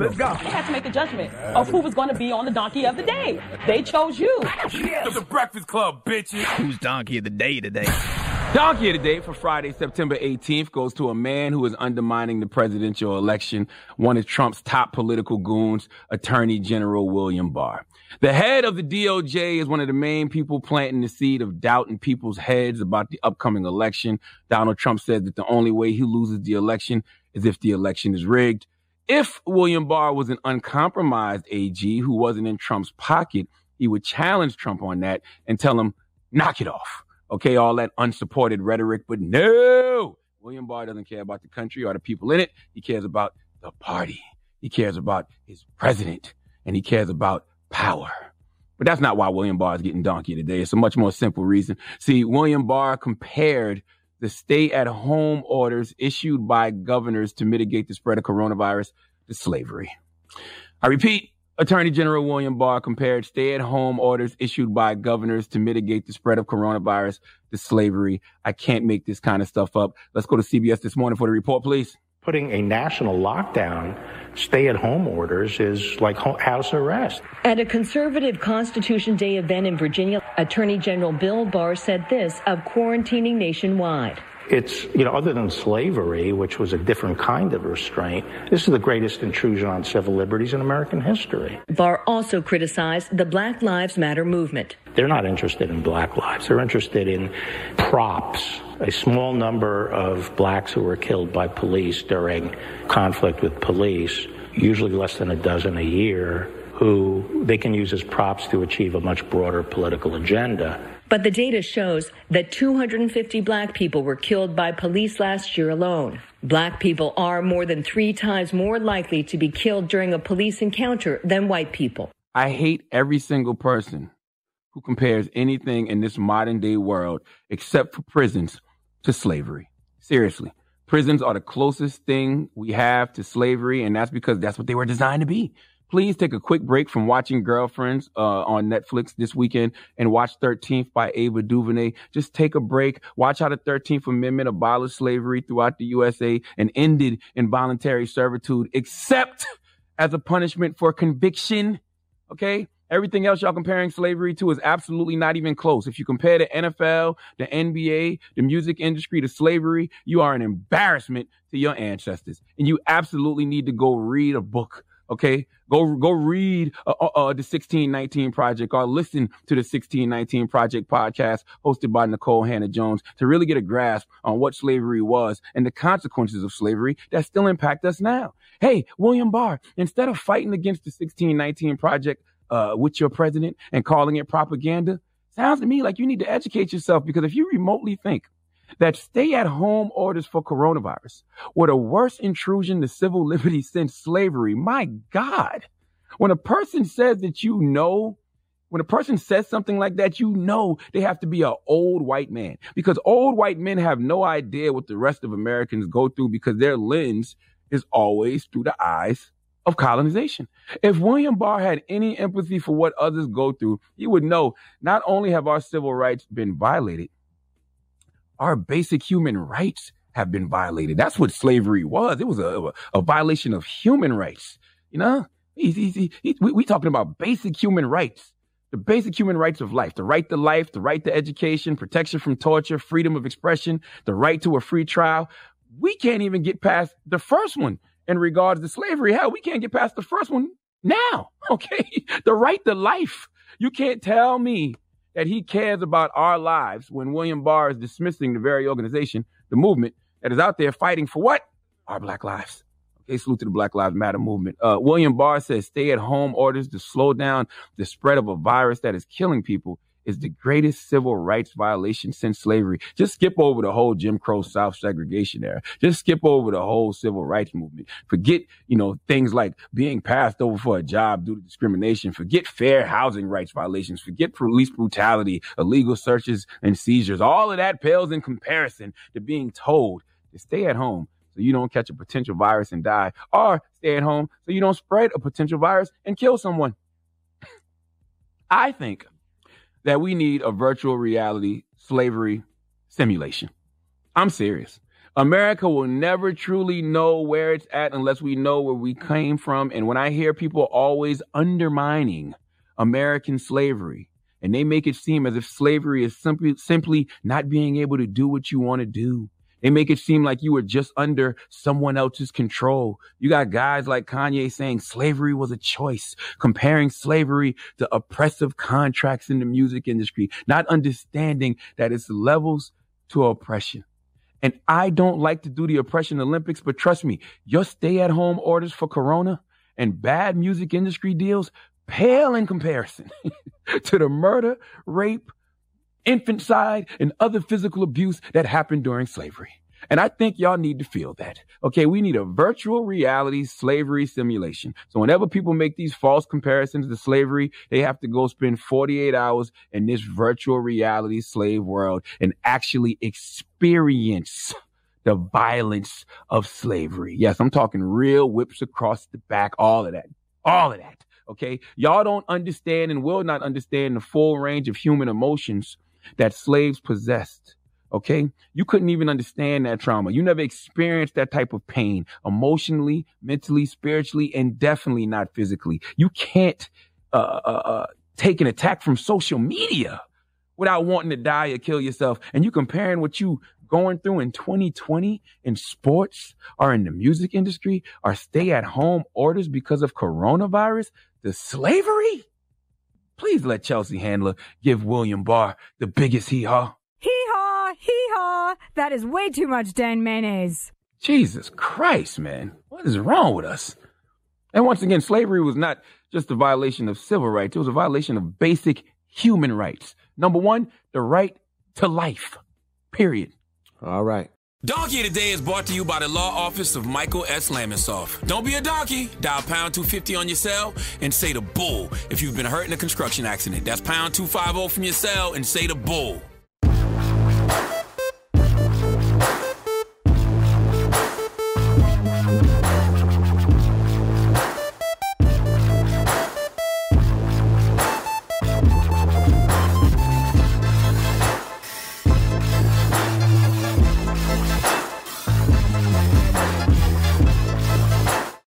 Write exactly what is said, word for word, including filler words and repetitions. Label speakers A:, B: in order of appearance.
A: Let's go.
B: They had to make a judgment of who was going to be on the donkey of the day. They chose you.
A: Yeah, the Breakfast Club, bitches.
C: Who's donkey of the day today?
A: Donkey of the day for Friday, September eighteenth goes to a man who is undermining the presidential election, one of Trump's top political goons, Attorney General William Barr. The head of the D O J is one of the main people planting the seed of doubt in people's heads about the upcoming election. Donald Trump said that the only way he loses the election is if the election is rigged. If William Barr was an uncompromised A G who wasn't in Trump's pocket, he would challenge Trump on that and tell him, knock it off. Okay, all that unsupported rhetoric, but no, William Barr doesn't care about the country or the people in it. He cares about the party. He cares about his president, and he cares about power. But that's not why William Barr is getting donkey today. It's a much more simple reason. See, William Barr compared the stay-at-home orders issued by governors to mitigate the spread of coronavirus to slavery. I repeat, Attorney General William Barr compared stay-at-home orders issued by governors to mitigate the spread of coronavirus to slavery. I can't make this kind of stuff up. Let's go to C B S This Morning for the report, please.
D: Putting a national lockdown, stay-at-home orders is like house arrest.
E: At a conservative Constitution Day event in Virginia, Attorney General Bill Barr said this of quarantining nationwide.
D: It's, you know, other than slavery, which was a different kind of restraint, this is the greatest intrusion on civil liberties in American history.
E: Barr also criticized the Black Lives Matter movement.
D: They're not interested in black lives. They're interested in props. A small number of blacks who were killed by police during conflict with police, usually less than a dozen a year, who they can use as props to achieve a much broader political agenda.
E: But the data shows that two hundred fifty black people were killed by police last year alone. Black people are more than three times more likely to be killed during a police encounter than white people.
A: I hate every single person who compares anything in this modern day world, except for prisons, to slavery. Seriously. Prisons are the closest thing we have to slavery, and that's because that's what they were designed to be. Please take a quick break from watching Girlfriends uh, on Netflix this weekend and watch thirteenth by Ava DuVernay. Just take a break. Watch how the thirteenth Amendment abolished slavery throughout the U S A and ended involuntary servitude, except as a punishment for conviction. Okay? Everything else y'all comparing slavery to is absolutely not even close. If you compare the N F L, the N B A, the music industry to slavery, you are an embarrassment to your ancestors. And you absolutely need to go read a book. Okay, go go read uh, uh, the sixteen nineteen Project or listen to the sixteen nineteen Project podcast hosted by Nicole Hannah-Jones to really get a grasp on what slavery was and the consequences of slavery that still impact us now. Hey, William Barr, instead of fighting against the sixteen nineteen Project uh, with your president and calling it propaganda, sounds to me like you need to educate yourself, because if you remotely think that stay-at-home orders for coronavirus were the worst intrusion to civil liberties since slavery, my God. When a person says that you know, when a person says something like that, you know they have to be an old white man, because old white men have no idea what the rest of Americans go through, because their lens is always through the eyes of colonization. If William Barr had any empathy for what others go through, he would know not only have our civil rights been violated, our basic human rights have been violated. That's what slavery was. It was a, a violation of human rights. You know, he, he, he, we, we talking about basic human rights, the basic human rights of life, the right to life, the right to education, protection from torture, freedom of expression, the right to a free trial. We can't even get past the first one in regards to slavery. Hell, we can't get past the first one now. Okay. The right to life. You can't tell me that he cares about our lives when William Barr is dismissing the very organization, the movement that is out there fighting for what? Our black lives. Okay, salute to the Black Lives Matter movement. Uh, William Barr says stay-at-home orders to slow down the spread of a virus that is killing people is the greatest civil rights violation since slavery. Just skip over the whole Jim Crow South segregation era. Just skip over the whole civil rights movement. Forget, you know, things like being passed over for a job due to discrimination. Forget fair housing rights violations. Forget police brutality, illegal searches and seizures. All of that pales in comparison to being told to stay at home so you don't catch a potential virus and die, or stay at home so you don't spread a potential virus and kill someone. I think that we need a virtual reality slavery simulation. I'm serious. America will never truly know where it's at unless we know where we came from. And when I hear people always undermining American slavery, and they make it seem as if slavery is simply, simply not being able to do what you want to do. They make it seem like you were just under someone else's control. You got guys like Kanye saying slavery was a choice, comparing slavery to oppressive contracts in the music industry, not understanding that it's levels to oppression. And I don't like to do the oppression Olympics, but trust me, your stay-at-home orders for Corona and bad music industry deals pale in comparison to the murder, rape, infanticide, and other physical abuse that happened during slavery. And I think y'all need to feel that. Okay, we need a virtual reality slavery simulation. So whenever people make these false comparisons to slavery, they have to go spend forty-eight hours in this virtual reality slave world and actually experience the violence of slavery. Yes, I'm talking real whips across the back, all of that, all of that. Okay, y'all don't understand and will not understand the full range of human emotions that slaves possessed. Okay, you couldn't even understand that trauma. You never experienced that type of pain emotionally, mentally, spiritually, and definitely not physically. You can't uh, uh, uh, take an attack from social media without wanting to die or kill yourself. And you comparing what you going through in twenty twenty in sports or in the music industry or stay-at-home orders because of coronavirus to slavery? Please let Chelsea Handler give William Barr the biggest hee-haw.
C: Hee-haw, hee-haw. That is way too much Dan mayonnaise.
A: Jesus Christ, man. What is wrong with us? And once again, slavery was not just a violation of civil rights. It was a violation of basic human rights. Number one, the right to life. Period.
F: All right.
G: Donkey Today is brought to you by the law office of Michael S. Lamonsoff. Don't be a donkey. Dial pound two fifty on your cell and say the bull if you've been hurt in a construction accident. That's pound two fifty from your cell and say the bull.